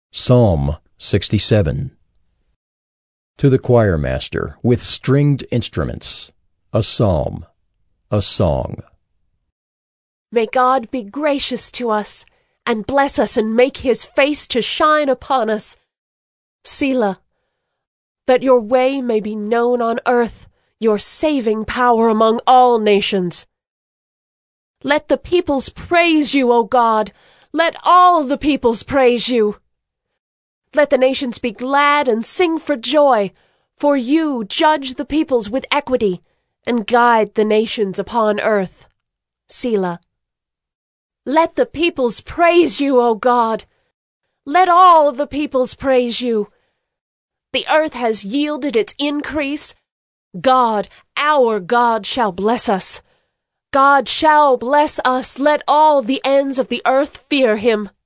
Psalm 67. To the choir master, with stringed instruments, a psalm, a song. May God be gracious to us, and bless us, and make his face to shine upon us. Selah. That your way may be known on earth, your saving power among all nations. Let the peoples praise you, O God. Let all the peoples praise you. Let the nations be glad and sing for joy, for you judge the peoples with equity and guide the nations upon earth. Selah. Let the peoples praise you, O God. Let all the peoples praise you. The earth has yielded its increase. God, our God, shall bless us. God shall bless us. Let all the ends of the earth fear him.